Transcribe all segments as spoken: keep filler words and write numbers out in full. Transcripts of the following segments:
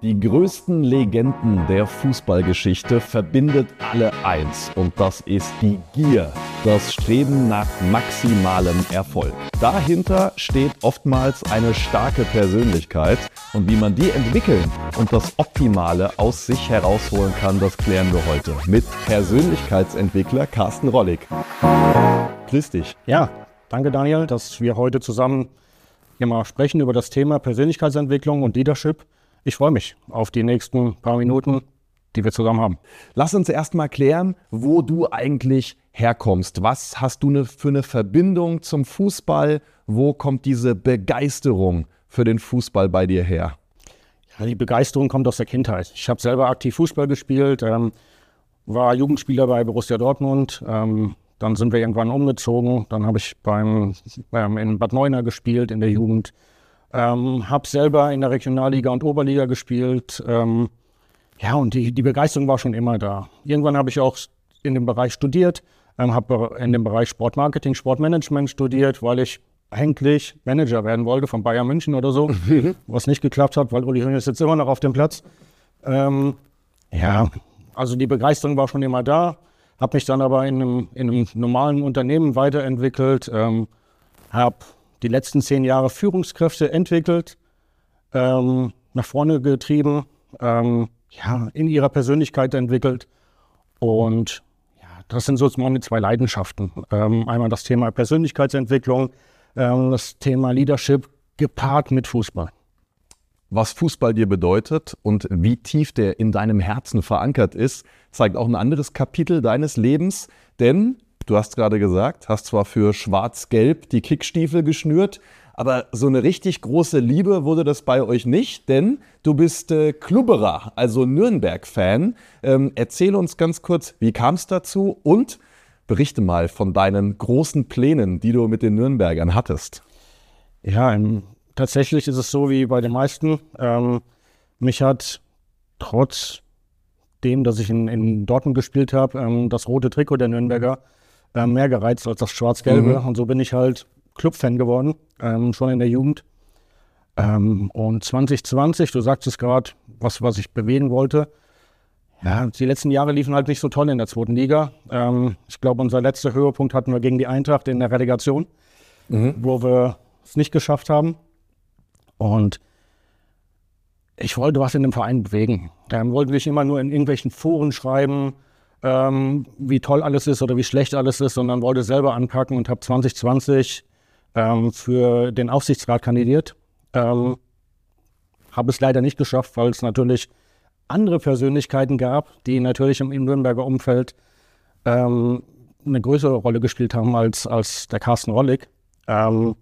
Die größten Legenden der Fußballgeschichte verbindet alle eins und das ist die Gier, das Streben nach maximalem Erfolg. Dahinter steht oftmals eine starke Persönlichkeit und wie man die entwickeln und das Optimale aus sich herausholen kann, das klären wir heute mit Persönlichkeitsentwickler Carsten Rollig. Grüß dich. Ja, danke Daniel, dass wir heute zusammen hier mal sprechen über das Thema Persönlichkeitsentwicklung und Leadership. Ich freue mich auf die nächsten paar Minuten, die wir zusammen haben. Lass uns erst mal klären, wo du eigentlich herkommst. Was hast du ne, für eine Verbindung zum Fußball? Wo kommt diese Begeisterung für den Fußball bei dir her? Ja, die Begeisterung kommt aus der Kindheit. Ich habe selber aktiv Fußball gespielt, ähm, war Jugendspieler bei Borussia Dortmund. Ähm, dann sind wir irgendwann umgezogen. Dann habe ich beim, ähm, in Bad Neuenahr gespielt in der Jugend. Ähm, habe selber in der Regionalliga und Oberliga gespielt. Ähm, ja, und die, die Begeisterung war schon immer da. Irgendwann habe ich auch in dem Bereich studiert, ähm, habe in dem Bereich Sportmarketing, Sportmanagement studiert, weil ich eigentlich Manager werden wollte von Bayern München oder so, was nicht geklappt hat, weil Uli Hoeneß sitzt immer noch auf dem Platz. Ähm, ja, also die Begeisterung war schon immer da, habe mich dann aber in einem, in einem normalen Unternehmen weiterentwickelt, ähm, habe die letzten zehn Jahre Führungskräfte entwickelt, ähm, nach vorne getrieben, ähm, ja, in ihrer Persönlichkeit entwickelt. Und ja, das sind so meine zwei Leidenschaften. Ähm, einmal das Thema Persönlichkeitsentwicklung, ähm, das Thema Leadership gepaart mit Fußball. Was Fußball dir bedeutet und wie tief der in deinem Herzen verankert ist, zeigt auch ein anderes Kapitel deines Lebens, denn du hast gerade gesagt, hast zwar für Schwarz-Gelb die Kickstiefel geschnürt, aber so eine richtig große Liebe wurde das bei euch nicht, denn du bist äh, Klubberer, also Nürnberg-Fan. Ähm, erzähl uns ganz kurz, wie kam es dazu und berichte mal von deinen großen Plänen, die du mit den Nürnbergern hattest. Ja, im, tatsächlich ist es so wie bei den meisten. Ähm, mich hat trotz dem, dass ich in, in Dortmund gespielt habe, ähm, das rote Trikot der Nürnberger mehr gereizt als das Schwarz-Gelbe. Mhm. Und so bin ich halt Clubfan geworden, ähm, schon in der Jugend. Ähm, und zwanzig zwanzig, du sagst es gerade, was, was ich bewegen wollte. Ja, die letzten Jahre liefen halt nicht so toll in der zweiten Liga. Ähm, ich glaube, unser letzter Höhepunkt hatten wir gegen die Eintracht in der Relegation, mhm. wo wir es nicht geschafft haben. Und ich wollte was in dem Verein bewegen. Ähm, wollte nicht immer nur in irgendwelchen Foren schreiben, Ähm, wie toll alles ist oder wie schlecht alles ist, sondern wollte selber anpacken und habe zwanzig zwanzig ähm, für den Aufsichtsrat kandidiert. Ähm, habe es leider nicht geschafft, weil es natürlich andere Persönlichkeiten gab, die natürlich im, im Nürnberger Umfeld ähm, eine größere Rolle gespielt haben als, als der Carsten Rollig. Ähm,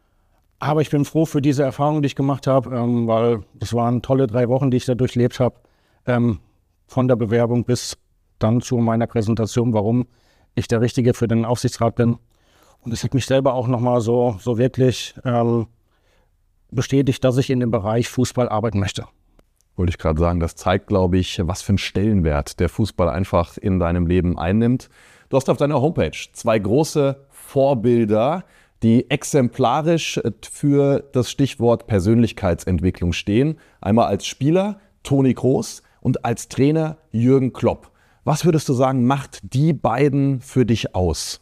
aber ich bin froh für diese Erfahrung, die ich gemacht habe, ähm, weil das waren tolle drei Wochen, die ich da durchlebt habe, ähm, von der Bewerbung bis dann zu meiner Präsentation, warum ich der Richtige für den Aufsichtsrat bin. Und es hat mich selber auch nochmal so, so wirklich ähm, bestätigt, dass ich in dem Bereich Fußball arbeiten möchte. Wollte ich gerade sagen, das zeigt, glaube ich, was für einen Stellenwert der Fußball einfach in deinem Leben einnimmt. Du hast auf deiner Homepage zwei große Vorbilder, die exemplarisch für das Stichwort Persönlichkeitsentwicklung stehen. Einmal als Spieler Toni Kroos und als Trainer Jürgen Klopp. Was würdest du sagen, macht die beiden für dich aus?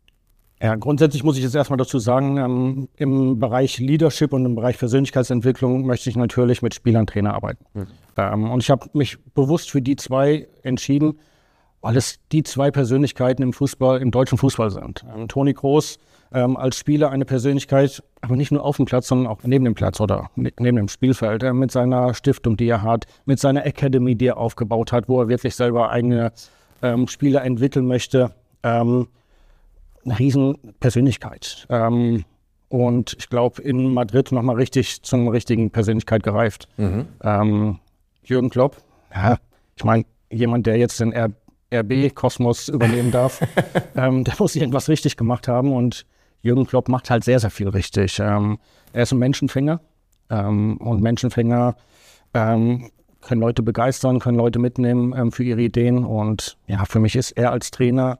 Ja, grundsätzlich muss ich jetzt erstmal dazu sagen, ähm, im Bereich Leadership und im Bereich Persönlichkeitsentwicklung möchte ich natürlich mit Spielern, Trainer arbeiten. Mhm. Ähm, und ich habe mich bewusst für die zwei entschieden, weil es die zwei Persönlichkeiten im Fußball, im deutschen Fußball sind. Ähm, Toni Kroos ähm, als Spieler eine Persönlichkeit, aber nicht nur auf dem Platz, sondern auch neben dem Platz oder neben dem Spielfeld, äh, mit seiner Stiftung, die er hat, mit seiner Academy, die er aufgebaut hat, wo er wirklich selber eigene ähm, Spieler entwickeln möchte. Ähm, eine riesen Persönlichkeit. Ähm, und ich glaube, in Madrid nochmal richtig zum richtigen Persönlichkeit gereift. Mhm. Ähm, Jürgen Klopp, ja, ich meine, jemand, der jetzt den R B-Kosmos übernehmen darf, ähm, der muss irgendwas richtig gemacht haben und Jürgen Klopp macht halt sehr, sehr viel richtig. Ähm, er ist ein Menschenfänger ähm, und Menschenfänger ähm, können Leute begeistern, können Leute mitnehmen ähm, für ihre Ideen und ja, für mich ist er als Trainer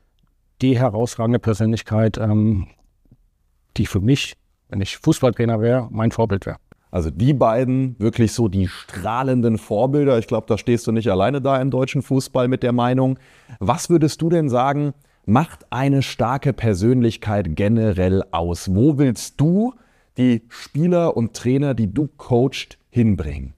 die herausragende Persönlichkeit, ähm, die für mich, wenn ich Fußballtrainer wäre, mein Vorbild wäre. Also die beiden wirklich so die strahlenden Vorbilder. Ich glaube, da stehst du nicht alleine da im deutschen Fußball mit der Meinung. Was würdest du denn sagen, macht eine starke Persönlichkeit generell aus? Wo willst du die Spieler und Trainer, die du coachst, hinbringen?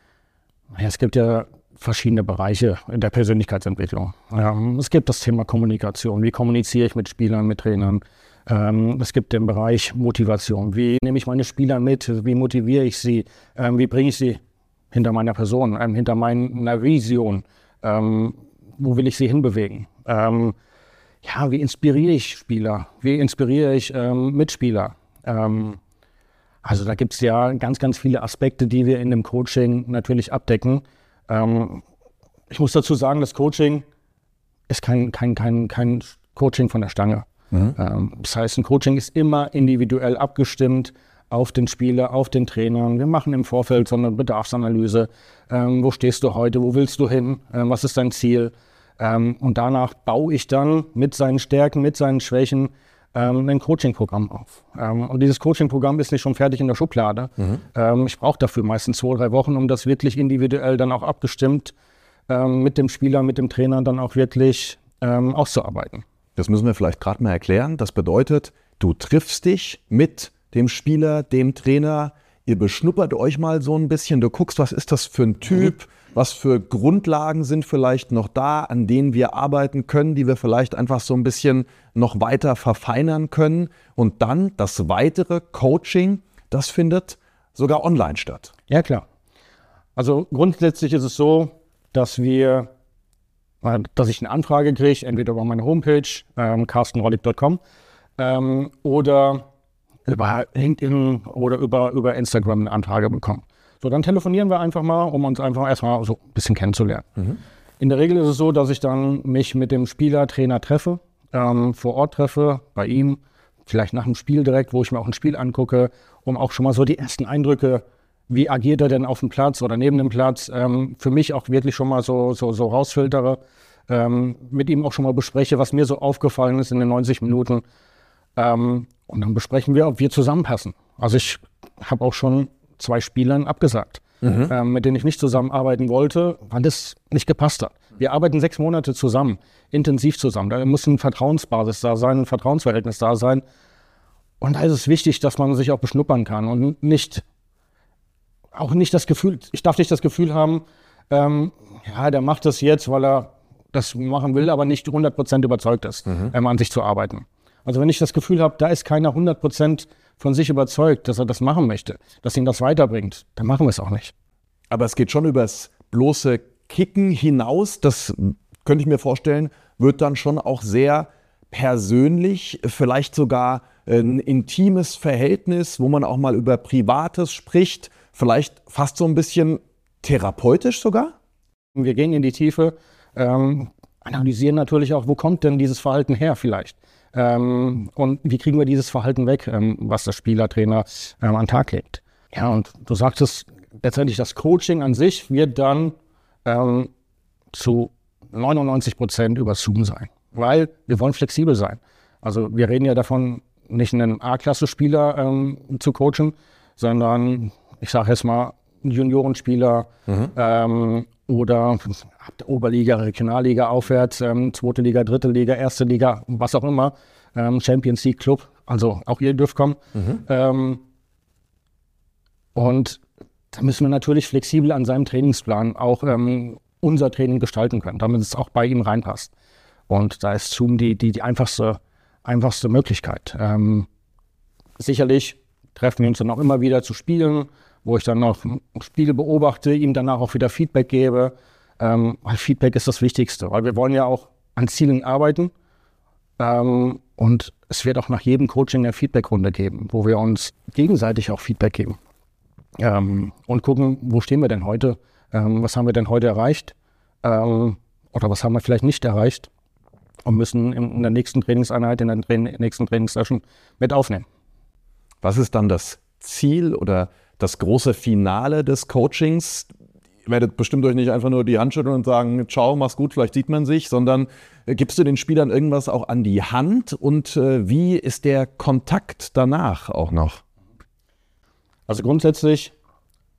Ja, es gibt ja verschiedene Bereiche in der Persönlichkeitsentwicklung. Ähm, es gibt das Thema Kommunikation. Wie kommuniziere ich mit Spielern, mit Trainern? Ähm, es gibt den Bereich Motivation. Wie nehme ich meine Spieler mit? Wie motiviere ich sie? Ähm, wie bringe ich sie hinter meiner Person, ähm, hinter meiner Vision? Ähm, wo will ich sie hinbewegen? Ähm, ja, wie inspiriere ich Spieler? Wie inspiriere ich ähm, Mitspieler? Ähm, also da gibt es ja ganz, ganz viele Aspekte, die wir in dem Coaching natürlich abdecken. Ähm, ich muss dazu sagen, das Coaching ist kein, kein, kein, kein Coaching von der Stange. Mhm. Ähm, das heißt, ein Coaching ist immer individuell abgestimmt auf den Spieler, auf den Trainer. Wir machen im Vorfeld so eine Bedarfsanalyse. Ähm, wo stehst du heute? Wo willst du hin? Ähm, was ist dein Ziel? Ähm, und danach baue ich dann mit seinen Stärken, mit seinen Schwächen ähm, ein Coaching-Programm auf. Ähm, und dieses Coaching-Programm ist nicht schon fertig in der Schublade. Mhm. Ähm, ich brauche dafür meistens zwei, drei Wochen, um das wirklich individuell dann auch abgestimmt ähm, mit dem Spieler, mit dem Trainer dann auch wirklich ähm, auszuarbeiten. Das müssen wir vielleicht gerade mal erklären. Das bedeutet, du triffst dich mit dem Spieler, dem Trainer, ihr beschnuppert euch mal so ein bisschen, du guckst, was ist das für ein Typ, mhm. was für Grundlagen sind vielleicht noch da, an denen wir arbeiten können, die wir vielleicht einfach so ein bisschen noch weiter verfeinern können. Und dann das weitere Coaching, das findet sogar online statt. Ja, klar. Also grundsätzlich ist es so, dass wir dass ich eine Anfrage kriege, entweder über meine Homepage, ähm, carsten rollig punkt com, ähm, oder über LinkedIn oder über, über Instagram eine Anfrage bekomme. So, dann telefonieren wir einfach mal, um uns einfach erstmal so ein bisschen kennenzulernen. Mhm. In der Regel ist es so, dass ich dann mich mit dem Spieler, Trainer treffe, ähm, vor Ort treffe, bei ihm, vielleicht nach dem Spiel direkt, wo ich mir auch ein Spiel angucke, um auch schon mal so die ersten Eindrücke, wie agiert er denn auf dem Platz oder neben dem Platz, ähm, für mich auch wirklich schon mal so, so, so rausfiltere, ähm, mit ihm auch schon mal bespreche, was mir so aufgefallen ist in den neunzig Minuten. Ähm, und dann besprechen wir, ob wir zusammenpassen. Also ich habe auch schon zwei Spielern abgesagt, mhm. ähm, mit denen ich nicht zusammenarbeiten wollte, weil das nicht gepasst hat. Wir arbeiten sechs Monate zusammen, intensiv zusammen. Da muss eine Vertrauensbasis da sein, ein Vertrauensverhältnis da sein. Und da ist es wichtig, dass man sich auch beschnuppern kann und nicht auch nicht das Gefühl, ich darf nicht das Gefühl haben, ähm, ja, der macht das jetzt, weil er das machen will, aber nicht hundert Prozent überzeugt ist, mhm. ähm, an sich zu arbeiten. Also wenn ich das Gefühl habe, da ist keiner hundert Prozent von sich überzeugt, dass er das machen möchte, dass ihn das weiterbringt, dann machen wir es auch nicht. Aber es geht schon übers bloße Kicken hinaus, das könnte ich mir vorstellen, wird dann schon auch sehr persönlich, vielleicht sogar ein intimes Verhältnis, wo man auch mal über Privates spricht, vielleicht fast so ein bisschen therapeutisch sogar? Wir gehen in die Tiefe, ähm, analysieren natürlich auch, wo kommt denn dieses Verhalten her vielleicht? Ähm, und wie kriegen wir dieses Verhalten weg, ähm, was der Spieler, Trainer ähm, an den Tag legt? Ja, und du sagtest, letztendlich das Coaching an sich wird dann ähm, zu neunundneunzig Prozent über Zoom sein, weil wir wollen flexibel sein. Also wir reden ja davon, nicht einen A-Klasse-Spieler ähm, zu coachen, sondern ich sage jetzt mal, Juniorenspieler mhm. ähm, oder ab der Oberliga, Regionalliga aufwärts, ähm, zweite Liga, dritte Liga, erste Liga, was auch immer, ähm, Champions League Club, also auch ihr dürft kommen. Mhm. Ähm, und da müssen wir natürlich flexibel an seinem Trainingsplan auch ähm, unser Training gestalten können, damit es auch bei ihm reinpasst. Und da ist Zoom die, die, die einfachste, einfachste Möglichkeit. Ähm, sicherlich treffen wir uns dann auch immer wieder zu Spielen, wo ich dann noch Spiele beobachte, ihm danach auch wieder Feedback gebe. Ähm, weil Feedback ist das Wichtigste, weil wir wollen ja auch an Zielen arbeiten. Ähm, und es wird auch nach jedem Coaching eine Feedbackrunde geben, wo wir uns gegenseitig auch Feedback geben. Ähm, und gucken, wo stehen wir denn heute? Ähm, was haben wir denn heute erreicht? Ähm, oder was haben wir vielleicht nicht erreicht? Und müssen in, in der nächsten Trainingseinheit, in der Tra- nächsten Trainingssession mit aufnehmen. Was ist dann das Ziel oder das große Finale des Coachings? Ihr werdet bestimmt euch nicht einfach nur die Hand schütteln und sagen, ciao, mach's gut, vielleicht sieht man sich, sondern äh, gibst du den Spielern irgendwas auch an die Hand und äh, wie ist der Kontakt danach auch noch? Also grundsätzlich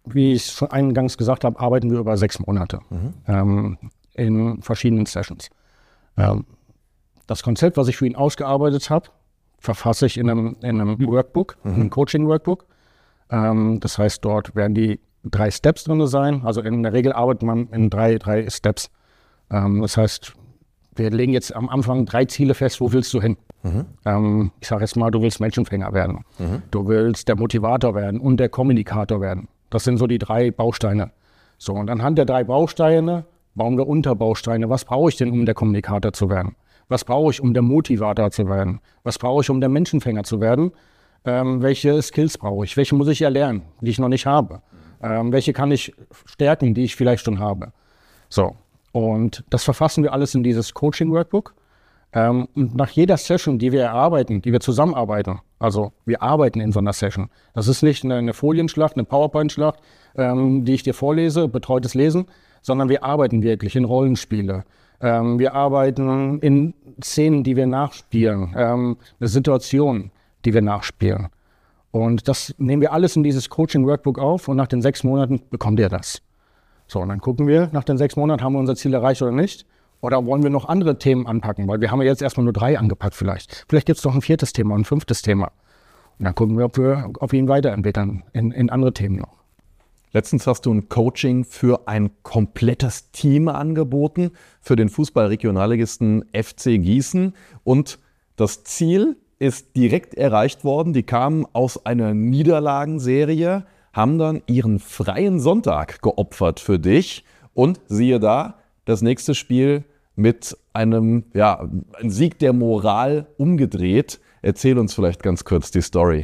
wie ich schon eingangs gesagt habe, arbeiten wir über sechs Monate mhm. ähm, in verschiedenen Sessions. Ähm, das Konzept, was ich für ihn ausgearbeitet habe, verfasse ich in einem, in einem Workbook, mhm. einem Coaching-Workbook. Ähm, das heißt, dort werden die drei Steps drin sein. Also in der Regel arbeitet man in drei, drei Steps. Ähm, das heißt, wir legen jetzt am Anfang drei Ziele fest, wo willst du hin? Mhm. Ähm, ich sage jetzt mal, du willst Menschenfänger werden. Mhm. Du willst der Motivator werden und der Kommunikator werden. Das sind so die drei Bausteine. So, und anhand der drei Bausteine bauen wir Unterbausteine. Was brauche ich denn, um der Kommunikator zu werden? Was brauche ich, um der Motivator zu werden? Was brauche ich, um der Menschenfänger zu werden? Ähm, welche Skills brauche ich? Welche muss ich erlernen, die ich noch nicht habe? Ähm, welche kann ich stärken, die ich vielleicht schon habe? So, und das verfassen wir alles in dieses Coaching-Workbook. Ähm, und nach jeder Session, die wir erarbeiten, die wir zusammenarbeiten, also wir arbeiten in so einer Session. Das ist nicht eine, eine Folienschlacht, eine PowerPoint-Schlacht, ähm, die ich dir vorlese, betreutes Lesen, sondern wir arbeiten wirklich in Rollenspiele. Ähm, wir arbeiten in Szenen, die wir nachspielen, ähm, eine Situation, die wir nachspielen. Und das nehmen wir alles in dieses Coaching-Workbook auf und nach den sechs Monaten bekommt ihr das. So, und dann gucken wir, nach den sechs Monaten, haben wir unser Ziel erreicht oder nicht? Oder wollen wir noch andere Themen anpacken? Weil wir haben ja jetzt erstmal nur drei angepackt vielleicht. Vielleicht gibt es noch ein viertes Thema, ein fünftes Thema. Und dann gucken wir, ob wir auf ihn weiterentwickeln in, in andere Themen noch. Letztens hast du ein Coaching für ein komplettes Team angeboten, für den Fußball-Regionalligisten F C Gießen. Und das Ziel ist direkt erreicht worden. Die kamen aus einer Niederlagenserie, haben dann ihren freien Sonntag geopfert für dich. Und siehe da, das nächste Spiel mit einem, ja, ein Sieg der Moral umgedreht. Erzähl uns vielleicht ganz kurz die Story.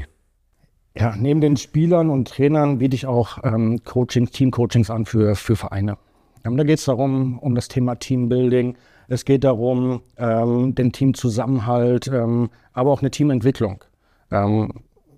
Ja, neben den Spielern und Trainern biete ich auch ähm, Coaching, Team-Coachings an für, für Vereine. Ähm, da geht es darum, um das Thema Teambuilding. Es geht darum, ähm, den Teamzusammenhalt, ähm, aber auch eine Teamentwicklung. Ähm,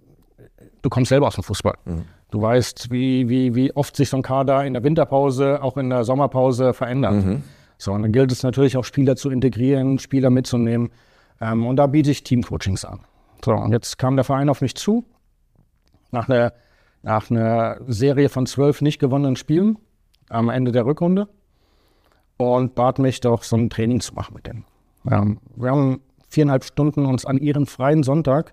du kommst selber aus dem Fußball. Mhm. Du weißt, wie, wie, wie oft sich so ein Kader in der Winterpause, auch in der Sommerpause verändert. Mhm. So, und dann gilt es natürlich auch, Spieler zu integrieren, Spieler mitzunehmen. Ähm, und da biete ich Teamcoachings an. So, und jetzt kam der Verein auf mich zu. Nach einer, nach einer Serie von zwölf nicht gewonnenen Spielen am Ende der Rückrunde und bat mich doch, so ein Training zu machen mit denen. Ähm, wir haben viereinhalb Stunden uns an ihren freien Sonntag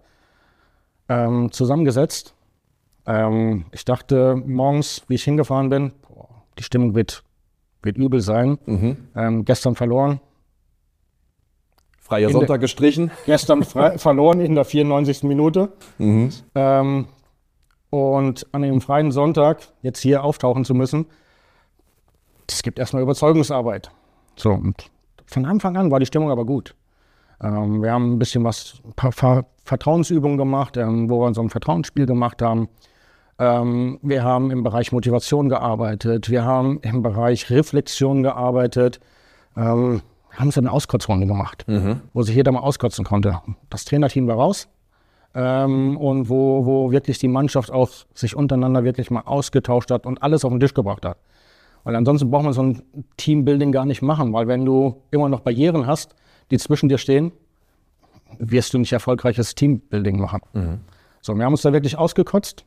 ähm, zusammengesetzt. Ähm, ich dachte morgens, wie ich hingefahren bin, boah, die Stimmung wird, wird übel sein. Mhm. Ähm, gestern verloren. Freier Sonntag gestrichen. Gestern frei, verloren in der vierundneunzigsten Minute. Mhm. Ähm, Und an dem freien Sonntag jetzt hier auftauchen zu müssen, das gibt erstmal Überzeugungsarbeit. So, und von Anfang an war die Stimmung aber gut. Ähm, wir haben ein bisschen was, ein paar Ver- Vertrauensübungen gemacht, ähm, wo wir so ein Vertrauensspiel gemacht haben. Ähm, wir haben im Bereich Motivation gearbeitet. Wir haben im Bereich Reflexion gearbeitet. Ähm, wir haben so eine Auskotzrunde gemacht, mhm. wo sich jeder mal auskotzen konnte. Das Trainerteam war raus. Ähm, und wo, wo wirklich die Mannschaft auch sich untereinander wirklich mal ausgetauscht hat und alles auf den Tisch gebracht hat. Weil ansonsten braucht man so ein Teambuilding gar nicht machen, weil wenn du immer noch Barrieren hast, die zwischen dir stehen, wirst du nicht erfolgreiches Teambuilding machen. Mhm. So, wir haben uns da wirklich ausgekotzt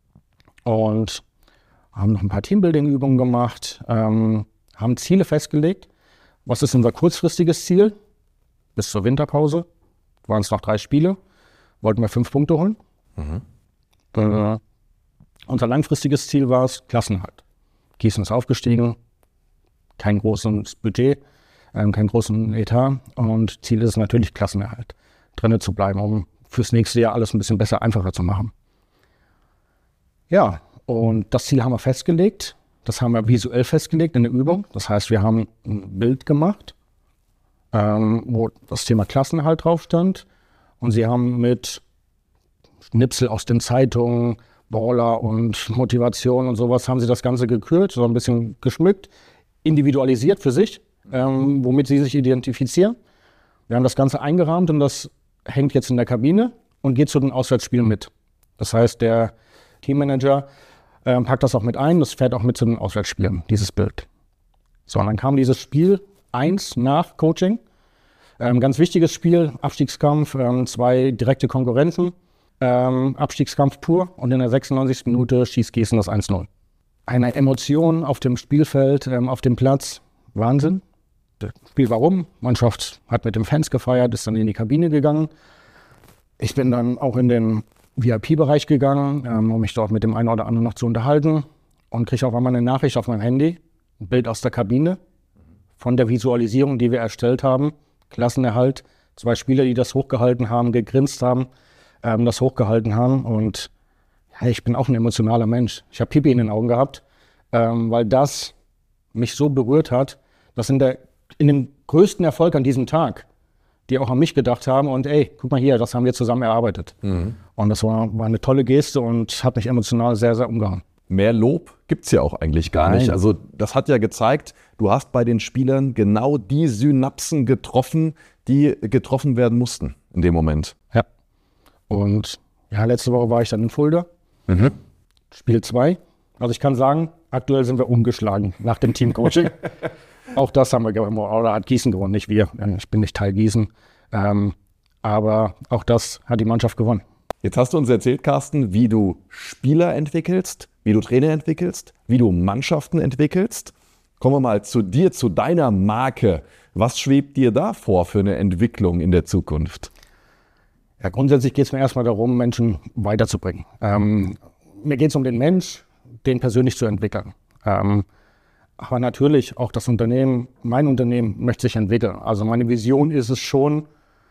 und haben noch ein paar Teambuilding-Übungen gemacht, ähm, haben Ziele festgelegt. Was ist unser kurzfristiges Ziel? Bis zur Winterpause waren es noch drei Spiele. Wollten wir fünf Punkte holen. Mhm. Äh, unser langfristiges Ziel war es, Klassenerhalt. Gießen ist aufgestiegen, kein großes Budget, äh, keinen großen Etat und Ziel ist es natürlich, Klassenerhalt. Drinnen zu bleiben, um fürs nächste Jahr alles ein bisschen besser, einfacher zu machen. Ja, und das Ziel haben wir festgelegt. Das haben wir visuell festgelegt in der Übung. Das heißt, wir haben ein Bild gemacht, ähm, wo das Thema Klassenerhalt drauf stand. Und sie haben mit Schnipsel aus den Zeitungen, Baller und Motivation und sowas, haben sie das Ganze gekürt, so ein bisschen geschmückt, individualisiert für sich, ähm, womit sie sich identifizieren. Wir haben das Ganze eingerahmt und das hängt jetzt in der Kabine und geht zu den Auswärtsspielen mit. Das heißt, der Teammanager äh, packt das auch mit ein, das fährt auch mit zu den Auswärtsspielen, dieses Bild. So, und dann kam dieses Spiel eins nach Coaching. Ähm, ganz wichtiges Spiel, Abstiegskampf, ähm, zwei direkte Konkurrenten, ähm, Abstiegskampf pur und in der sechsundneunzigsten Minute schießt Gießen das eins null. eine Emotion auf dem Spielfeld, ähm, auf dem Platz. Wahnsinn. Das Spiel war rum, Mannschaft hat mit den Fans gefeiert, ist dann in die Kabine gegangen. Ich bin dann auch in den V I P-Bereich gegangen, ähm, um mich dort mit dem einen oder anderen noch zu unterhalten und kriege auf einmal eine Nachricht auf mein Handy, ein Bild aus der Kabine von der Visualisierung, die wir erstellt haben. Klassenerhalt, zwei Spieler, die das hochgehalten haben, gegrinst haben, ähm, das hochgehalten haben und ja, ich bin auch ein emotionaler Mensch. Ich habe Pipi in den Augen gehabt, ähm, weil das mich so berührt hat, dass in, der, in dem größten Erfolg an diesem Tag, die auch an mich gedacht haben und ey, guck mal hier, das haben wir zusammen erarbeitet. Mhm. Und das war, war eine tolle Geste und hat mich emotional sehr, sehr umgehauen. Mehr Lob gibt es ja auch eigentlich gar Nein. nicht. Also das hat ja gezeigt, du hast bei den Spielern genau die Synapsen getroffen, die getroffen werden mussten in dem Moment. Ja. Und ja, letzte Woche war ich dann in Fulda. Mhm. Spiel zwei. Also ich kann sagen, aktuell sind wir umgeschlagen nach dem Teamcoaching. Auch das haben wir gewonnen, oder hat Gießen gewonnen, nicht wir. Ich bin nicht Teil Gießen. Ähm, aber auch das hat die Mannschaft gewonnen. Jetzt hast du uns erzählt, Carsten, wie du Spieler entwickelst, wie du Trainer entwickelst, wie du Mannschaften entwickelst. Kommen wir mal zu dir, zu deiner Marke. Was schwebt dir da vor für eine Entwicklung in der Zukunft? Ja, grundsätzlich geht es mir erstmal darum, Menschen weiterzubringen. Ähm, mir geht es um den Mensch, den persönlich zu entwickeln. Ähm, aber natürlich auch das Unternehmen, mein Unternehmen möchte sich entwickeln. Also meine Vision ist es schon,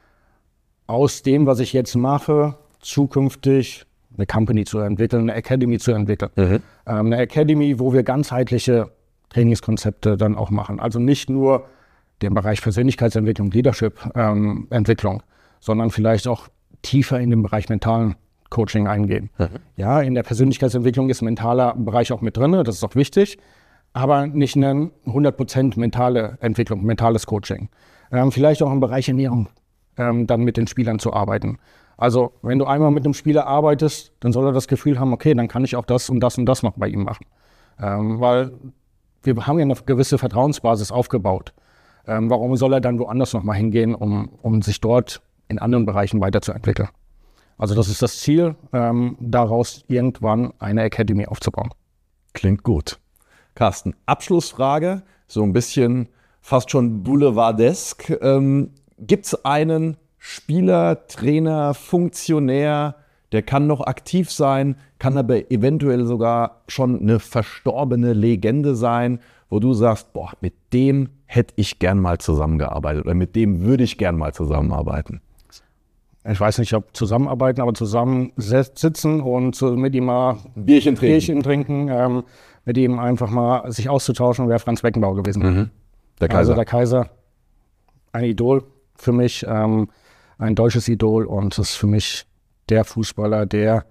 aus dem, was ich jetzt mache, zukünftig eine Company zu entwickeln, eine Academy zu entwickeln. Mhm. Ähm, eine Academy, wo wir ganzheitliche Trainingskonzepte dann auch machen. Also nicht nur den Bereich Persönlichkeitsentwicklung, Leadership-Entwicklung, ähm, sondern vielleicht auch tiefer in den Bereich mentalen Coaching eingehen. Mhm. Ja, in der Persönlichkeitsentwicklung ist ein mentaler Bereich auch mit drin, das ist auch wichtig, aber nicht eine hundert Prozent mentale Entwicklung, mentales Coaching. Ähm, vielleicht auch im Bereich Ernährung ähm, dann mit den Spielern zu arbeiten. Also wenn du einmal mit einem Spieler arbeitest, dann soll er das Gefühl haben, okay, dann kann ich auch das und das und das noch bei ihm machen. Ähm, weil wir haben ja eine gewisse Vertrauensbasis aufgebaut. Ähm, warum soll er dann woanders nochmal hingehen, um, um sich dort in anderen Bereichen weiterzuentwickeln? Also das ist das Ziel, ähm, daraus irgendwann eine Academy aufzubauen. Klingt gut. Carsten, Abschlussfrage, so ein bisschen fast schon boulevardesk. Ähm, Gibt es einen Spieler, Trainer, Funktionär, der kann noch aktiv sein, kann aber eventuell sogar schon eine verstorbene Legende sein, wo du sagst, boah, mit dem hätte ich gern mal zusammengearbeitet oder mit dem würde ich gern mal zusammenarbeiten? Ich weiß nicht, ob zusammenarbeiten, aber zusammen sitzen und mit ihm mal ein Bierchen trinken, Bierchen trinken ähm, mit ihm einfach mal sich auszutauschen, wäre Franz Beckenbauer gewesen. Mhm. Der Kaiser. Also der Kaiser, ein Idol für mich, ähm, ein deutsches Idol und das ist für mich der Fußballer, der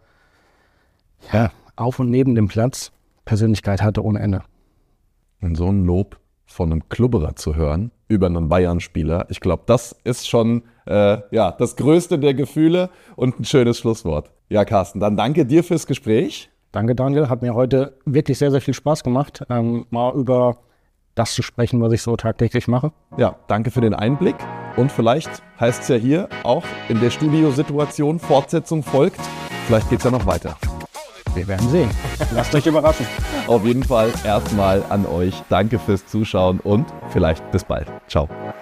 ja, auf und neben dem Platz Persönlichkeit hatte ohne Ende. Und so ein Lob von einem Klubberer zu hören über einen Bayern-Spieler, ich glaube, das ist schon äh, ja, das größte der Gefühle und ein schönes Schlusswort. Ja, Carsten, dann danke dir fürs Gespräch. Danke, Daniel. Hat mir heute wirklich sehr, sehr viel Spaß gemacht, ähm, mal über das zu sprechen, was ich so tagtäglich mache. Ja, danke für den Einblick. Und vielleicht heißt es ja hier auch in der Studiosituation, Fortsetzung folgt. Vielleicht geht es ja noch weiter. Wir werden sehen. Lasst euch überraschen. Auf jeden Fall erstmal an euch. Danke fürs Zuschauen und vielleicht bis bald. Ciao.